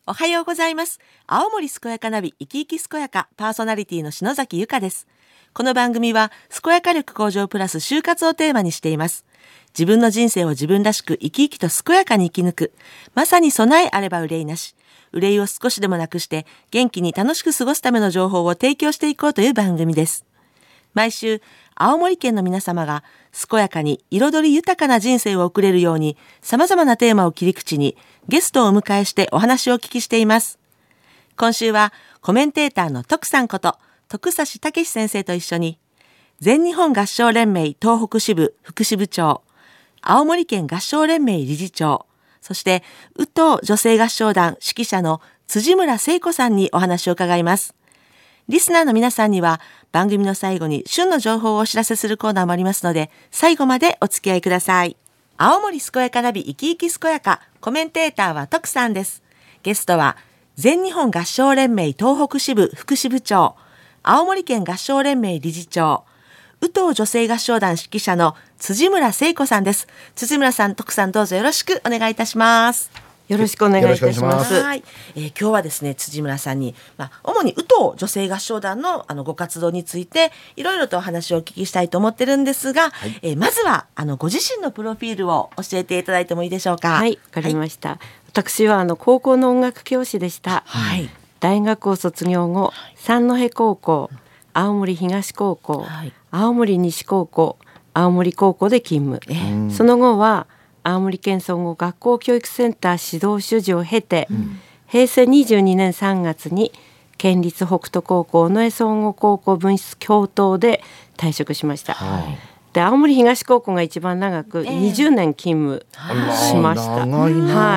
おはようございます。青森健やかナビ生き生き健やかパーソナリティの篠崎由香です。この番組は健やか力向上プラス就活をテーマにしています。自分の人生を自分らしく生き生きと健やかに生き抜く、まさに備えあれば憂いなし。憂いを少しでもなくして元気に楽しく過ごすための情報を提供していこうという番組です。毎週青森県の皆様が健やかに彩り豊かな人生を送れるように様々なテーマを切り口にゲストをお迎えしてお話をお聞きしています。今週はコメンテーターの徳さんこと徳指武先生と一緒に全日本合唱連盟東北支部副支部長、青森県合唱連盟理事長、そして宇藤女性合唱団指揮者の辻村聖子さんにお話を伺います。リスナーの皆さんには番組の最後に旬の情報をお知らせするコーナーもありますので、最後までお付き合いください。青森健やかナビ生き生き健やか、コメンテーターは徳さんです。ゲストは全日本合唱連盟東北支部副支部長、青森県合唱連盟理事長、宇藤女性合唱団指揮者の辻村聖子さんです。辻村さん、徳さん、どうぞよろしくお願いいたします。 よろしくお願いいたします。 はい、今日はですね、辻村さんに、主に宇藤女性合唱団のご活動についていろいろとお話をお聞きしたいと思ってるんですが、はい、まずはご自身のプロフィールを教えていただいてもいいでしょうか。 はい、わかりました。はい、私は高校の音楽教師でした。 はい、 大学を卒業後、三戸高校、青森東高校、はい、青森西高校、青森高校で勤務。その後は青森県総合学校教育センター指導主事を経て、平成22年3月に県立北斗高校野江総合高校分室教頭で退職しました。はい、で青森東高校が一番長く20年勤務しました。はい、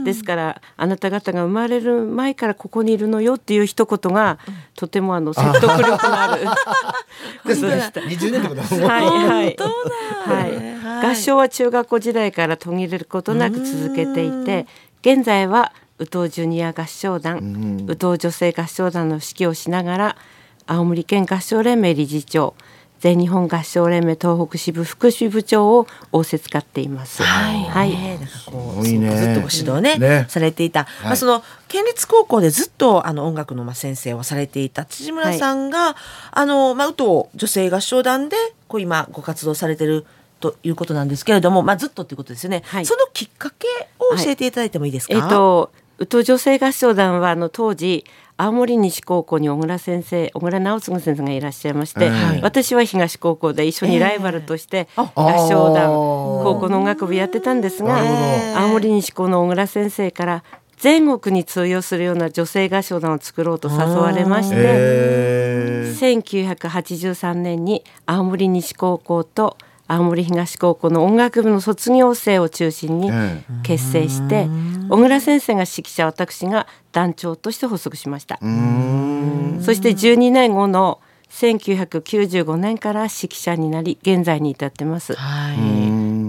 ですからあなた方が生まれる前からここにいるのよっていう一言がとても説得力のあることでした。20年ってことですね。 はいはいはい、合唱は中学校時代から途切れることなく続けていて、現在は宇藤ジュニア合唱団、宇藤女性合唱団の指揮をしながら青森県合唱連盟理事長、全日本合唱連盟東北支部副支部長を仰せつかっています。 はいはい、なんかこうずっとご指導ね、されていた、 はい、 その県立高校でずっと音楽の先生をされていた辻村さんが、宇藤女性合唱団で今ご活動されているということなんですけれども、ずっとということですよね。はい、そのきっかけを教えていただいてもいいですか。 宇藤女性合唱団は当時青森西高校に小倉直次先生がいらっしゃいまして、私は東高校で一緒にライバルとして合唱団、高校の音楽部やってたんですが、青森西高の小倉先生から全国に通用するような女性合唱団を作ろうと誘われまして、1983年に青森西高校と青森東高校の音楽部の卒業生を中心に結成して、小倉先生が指揮者、私が団長として発足しました。そして12年後の1995年から指揮者になり現在に至ってます。はい、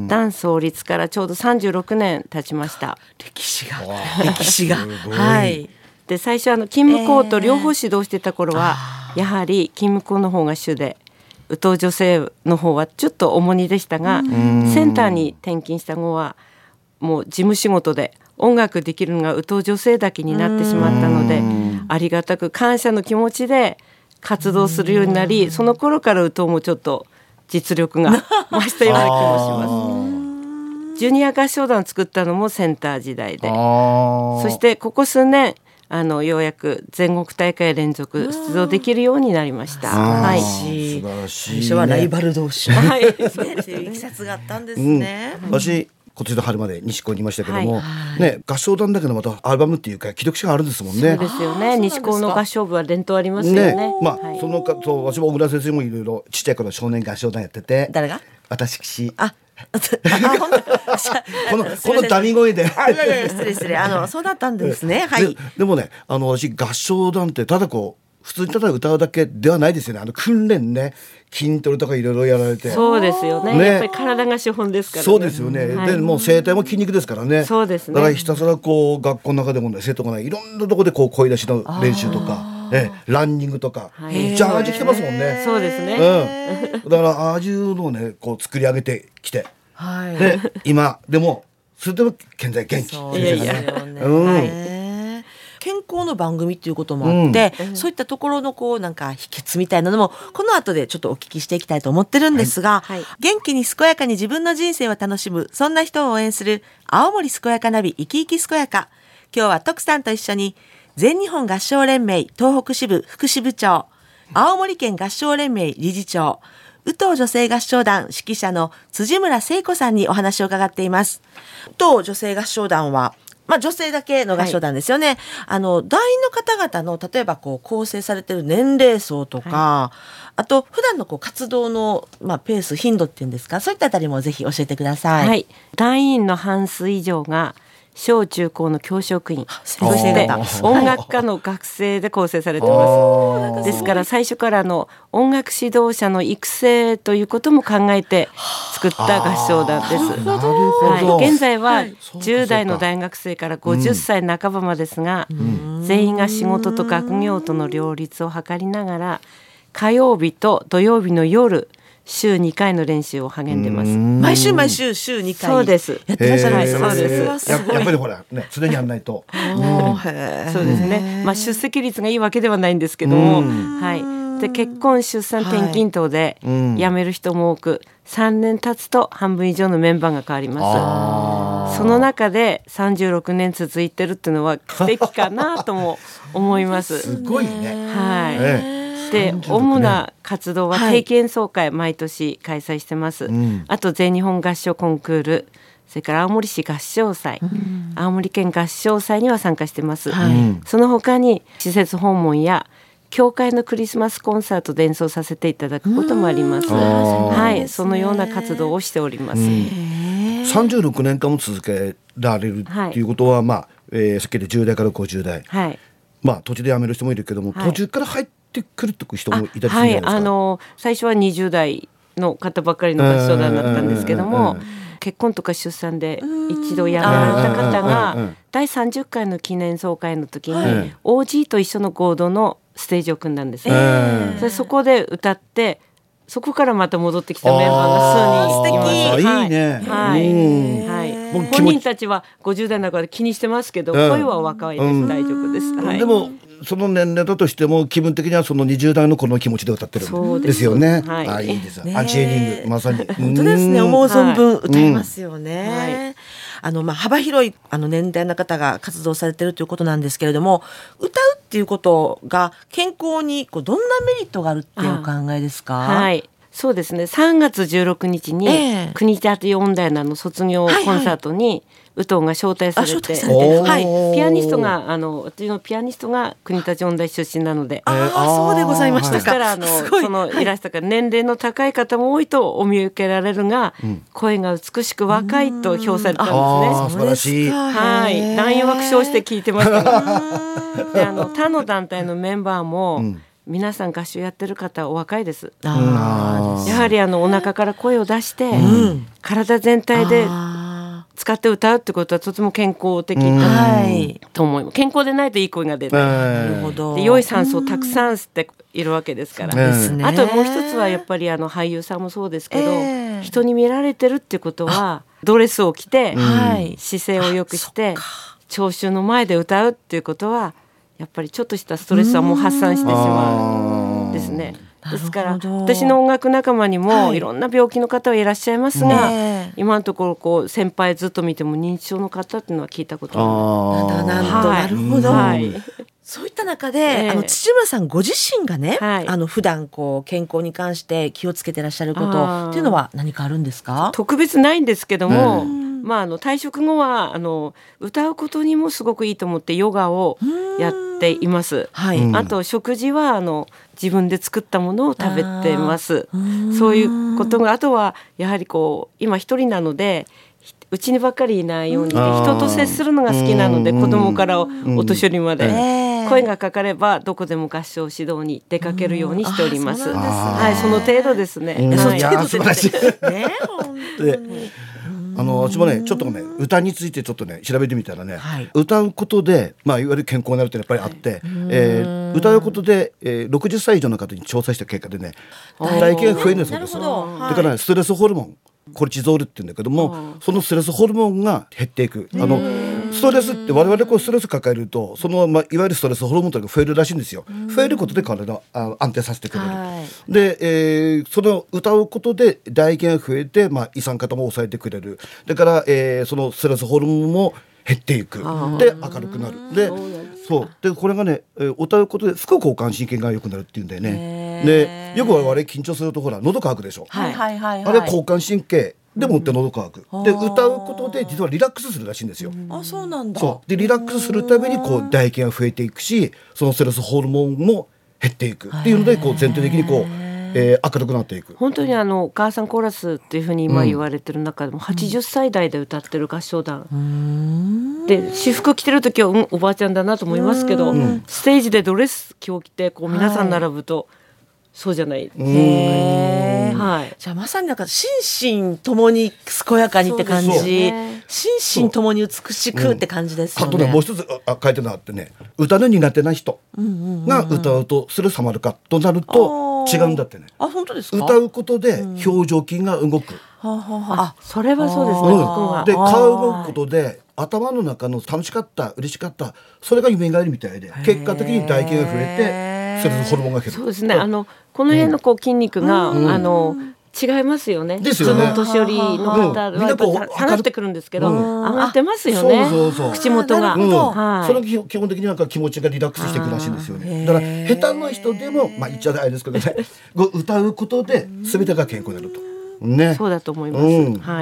団創立からちょうど36年経ちました。 歴史がはい、 で最初勤務校と両方指導してた頃は、やはり勤務校の方が主で宇藤女性の方はちょっと重荷でしたが、センターに転勤した後はもう事務仕事で音楽できるのが宇藤女性だけになってしまったので、ありがたく感謝の気持ちで活動するようになり、その頃から宇藤もちょっと実力が増したような気もします。ジュニア合唱団を作ったのもセンター時代で、そしてここ数年ようやく全国大会連続出場できるようになりました。はい、 素晴らしい、ね、 最初はライバル同士、はい、そういういきさつがあったんですね。 私今年の春まで西高にいましたけども、ね、合唱団だけどまたアルバムっていうか既読誌があるんですもんね。 そうですよね。西高の合唱部は伝統ありますよね。 その私も小倉先生もいろいろちっちゃい頃少年合唱団やってて。 誰が？ 私このダミ声でいや失礼そうだったんですね。はい。 でもね、私合唱団ってただ普通にただ歌うだけではないですよね。訓練ね、筋トレとかいろいろやられて。 そうですよね。やっぱり体が資本ですからね。 そうですよね。でもう声帯も筋肉ですからね。 そうですね。 だからひたすら学校の中でもね、生徒がね、いろんなところで声出しの練習とか、ランニングとか、ジャージ着てますもんね。 そうですね。 だからああいうのをね、作り上げてきて、で今でもそれでも現在元気。 そうですよね。 健康の番組っていうこともあって、そういったところのなんか秘訣みたいなのもこの後でちょっとお聞きしていきたいと思ってるんですが、元気に健やかに自分の人生を楽しむ、そんな人を応援する青森健やかナビ生き生き健やか。今日は徳さんと一緒に全日本合唱連盟東北支部副支部長、青森県合唱連盟理事長、宇藤女性合唱団指揮者の辻村聖子さんにお話を伺っています。宇藤女性合唱団は女性だけの合唱団ですよね。団員の方々の例えば構成されている年齢層とか、あと普段の活動のペース頻度っていうんですか、そういったあたりもぜひ教えてください。 団員の半数以上が小中高の教職員、そして音楽科の学生で構成されています。ですから最初から音楽指導者の育成ということも考えて作った合唱団です。現在は10代の大学生から50歳半ばまでですが、全員が仕事と学業との両立を図りながら、火曜日と土曜日の夜週2回の練習を励んでます。 毎週週2回そうですやってらっしゃるんです。 そうです。やっぱりほらね、常にやんないと。 そうですね。出席率がいいわけではないんですけども、で結婚出産転勤等で辞める人も多く、3年経つと半分以上のメンバーが変わります。その中で36年続いてるっていうのは奇跡かなとも思います。 すごいね。 で主な活動は定期演奏会、毎年開催してます。あと全日本合唱コンクール、それから青森市合唱祭、青森県合唱祭には参加してます。その他に施設訪問や教会のクリスマスコンサートで演奏させていただくこともあります。そのような活動をしております。 36年間も続けられるっていうことは、さっきで10代から50代、途中で辞める人もいるけども、途中から入ってくるって人もいたりするんじゃないですか。 最初は20代の方ばかりの合唱団だったんですけども、結婚とか出産で一度辞められた方が第30回の記念総会の時に OG と一緒の合同のステージを組んだんです。そこで歌って、そこからまた戻ってきたメンバーが数人います。 いいね。 本人たちは50代の中で気にしてますけど、声は若いです。大丈夫です。 でもその年齢だとしても気分的にはその20代の頃の気持ちで歌ってるんですよね。いいです。アンチエイジング、まさに本当ですね。思う存分歌いますよね。幅広い年代の方が活動されているということなんですけれども、歌うっていうことが健康にどんなメリットがあるってお考えですか？ そうですね。3月16日に国立音大の卒業コンサートに宇藤が招待されて、ピアニストが私のピアニストが国立音大出身なので、 そうでございましたか。 そしたらそのいらしたから年齢の高い方も多いとお見受けられるが、声が美しく若いと評されたんですね。 素晴らしい。 団員を爆笑して聞いてましたがで他の団体のメンバーも、皆さん合唱やってる方お若いです。やはりお腹から声を出して、体全体で使って歌うってことはとても健康的と思います。健康でないといい声が出ない。で良い酸素をたくさん吸っているわけですから。あともう一つはやっぱり俳優さんもそうですけど、人に見られてるってことはドレスを着て、姿勢を良くして聴衆の前で歌うっていうことは、やっぱりちょっとしたストレスはもう発散してしまうんですね。ですから私の音楽仲間にもいろんな病気の方はいらっしゃいますが、今のところ先輩ずっと見ても認知症の方っていうのは聞いたことがない。 なるほど。そういった中で、土村さんご自身がね、普段健康に関して気をつけてらっしゃることっていうのは何かあるんですか？ 特別ないんですけども、退職後は歌うことにもすごくいいと思ってヨガをやっています。あと食事は自分で作ったものを食べてます。そういうことが、あとはやはり今一人なのでうちにばっかりいないように人と接するのが好きなので、子供からお年寄りまで、声がかかればどこでも合唱指導に出かけるようにしております。その程度ですね。 素晴らしい。私もねちょっとね歌についてちょっとね調べてみたらね、歌うことでいわゆる健康になるってやっぱりあって、歌うことで、60歳以上の方に調査した結果でね、唾液が増えるそうです。だからストレスホルモンコルチゾールって言うんだけども、そのストレスホルモンが減っていく。 ストレスって我々こうストレス抱えるとその、いわゆるストレスホルモンというのが増えるらしいんですよ。増えることで体を安定させてくれる、で、その歌うことで唾液が増えて、胃酸化も抑えてくれる。だから、そのストレスホルモンも減っていく。で明るくなる。でこれがね、歌うことで副交感神経が良くなるっていうんだよね。でよく我々緊張するとほら喉乾くでしょ。あれ交感神経でもって喉乾く。で歌うことで実はリラックスするらしいんですよ。 そうなんだ。 でリラックスするためにこう唾液が増えていくし、そのストレスホルモンも減っていくっていうのでこう全体的にこう、明るくなっていく。 本当にお母さんコーラスっていうふうに今言われてる中でも、80歳代で歌ってる合唱団、で私服着てる時は、おばあちゃんだなと思いますけど、ステージでドレス着を着てこう皆さん並ぶと、そうじゃない。じゃあまさになんか心身ともに健やかにって感じ、心身ともに美しくって感じですよね。 あとね、もう一つ書いてあってね、歌の苦手な人が歌うとストレス溜まるかとなると違うんだってね。 本当ですか。 歌うことで表情筋が動く。 それはそうですね。 で顔が動くことで頭の中の楽しかった嬉しかったそれが蘇るみたいで、結果的に唾液が増えてストレスホルモンが減る。 そうですね。この辺のこう筋肉が、違いますよね。 ですよね。 普通の年寄りの方は下がってくるんですけど、上がってますよね。口元が。 それが基本的になんか気持ちがリラックスしていくらしいんですよね。だから下手な人でも言っちゃないですけどね、歌うことで全てが健康になると。 そうだと思います。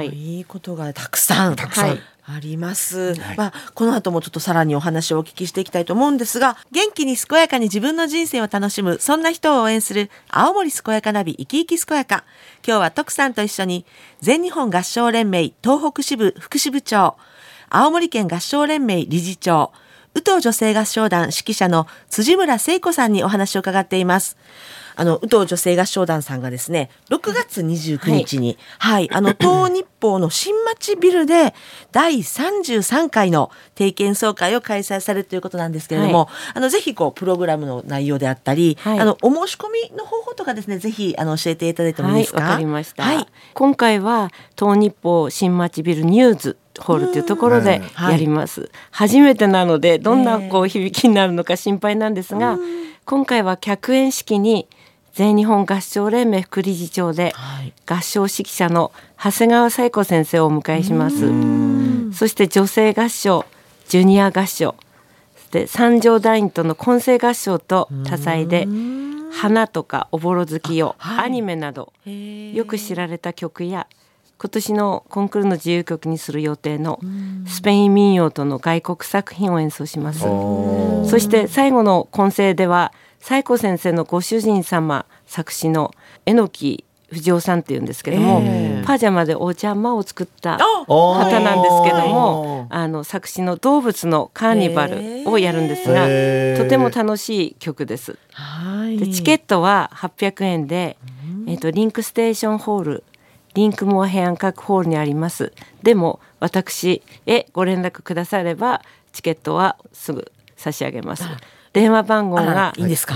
いいことがたくさんあります。この後もちょっとさらにお話をお聞きしていきたいと思うんですが、元気に健やかに自分の人生を楽しむ、そんな人を応援する青森健やかナビ、生き生き健やか。今日は徳さんと一緒に全日本合唱連盟東北支部副支部長、青森県合唱連盟理事長、宇東女性合唱団指揮者の辻村聖子さんにお話を伺っています。宇東女性合唱団さんがですね、6月29日に、東日報の新町ビルで第33回の定期演奏会を開催されるということなんですけれども、ぜひこうプログラムの内容であったり、お申し込みの方法とかですね、ぜひ教えていただいてもいいですか。 わかりました。今回は東日報新町ビルニューズホールというところでやります。初めてなのでどんなこう響きになるのか心配なんですが、今回は客演式に全日本合唱連盟副理事長で、合唱指揮者の長谷川彩子先生をお迎えします。そして女性合唱、ジュニア合唱で三条団員との混声合唱と多彩で、花とかおぼろ月夜、アニメなどよく知られた曲や、今年のコンクールの自由曲にする予定のスペイン民謡との外国作品を演奏します。そして最後の混声では彩子先生のご主人様作詞の榎木藤夫さんっていうんですけども、パジャマでお茶間を作った方なんですけども、作詞の動物のカーニバルをやるんですが、とても楽しい曲です。でチケットは800円で、リンクステーションホール、リンクモアヘアン各ホールにあります。でも私へご連絡くださればチケットはすぐ差し上げます。電話番号が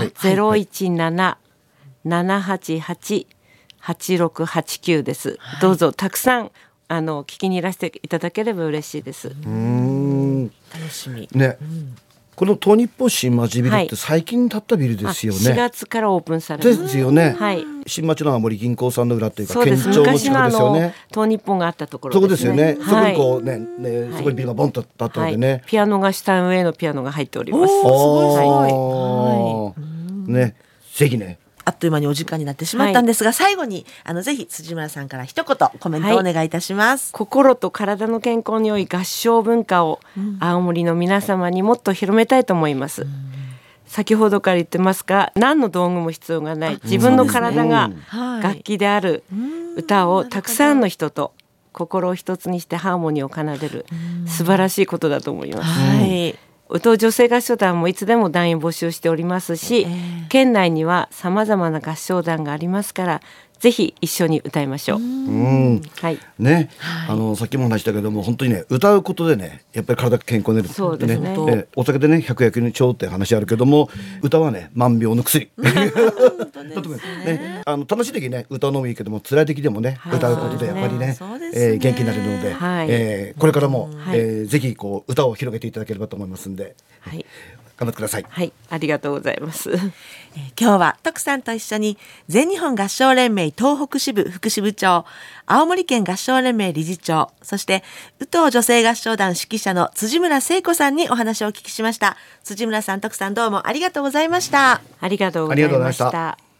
017-788-8689 です。どうぞたくさん聞きにいらしていただければ嬉しいです。 楽しみね。この東日報新町ビルって最近建ったビルですよね。 4月からオープンされます。 ですよね。新町の青森銀行さんの裏というか、 県庁の近くですよね。東日本があったところですね。 そこですよね。そこにこうね、そこにビルがボンと建ったのでね。 ピアノが下上のピアノが入っております。 すごい。ね、ぜひね。 あっという間にお時間になってしまったんですが、最後にぜひ辻村さんから一言コメントをお願いいたします。 心と体の健康に良い合唱文化を青森の皆様にもっと広めたいと思います。先ほどから言ってますが、何の道具も必要がない自分の体が楽器である歌をたくさんの人と心を一つにしてハーモニーを奏でる素晴らしいことだと思います。宇東女性合唱団もいつでも団員募集しておりますし、県内にはさまざまな合唱団がありますから、 ぜひ一緒に歌いましょう。はい、 ね、さっきも話したけども本当にね歌うことでねやっぱり体が健康になる。 そうですね。 お酒でね百薬に腸って話あるけども、歌はね万病の薬。ね、楽しい時ね歌うのもいいけども辛い時でもね歌うことでやっぱりね元気になるので、これからもぜひこう歌を広げていただければと思いますんで、はい、頑張ってください。 はい、ありがとうございます。 今日は徳さんと一緒に全日本合唱連盟東北支部副支部長、青森県合唱連盟理事長、そして宇東女性合唱団指揮者の辻村聖子さんにお話をお聞きしました。辻村さん、徳さん、どうもありがとうございました。 ありがとうございました。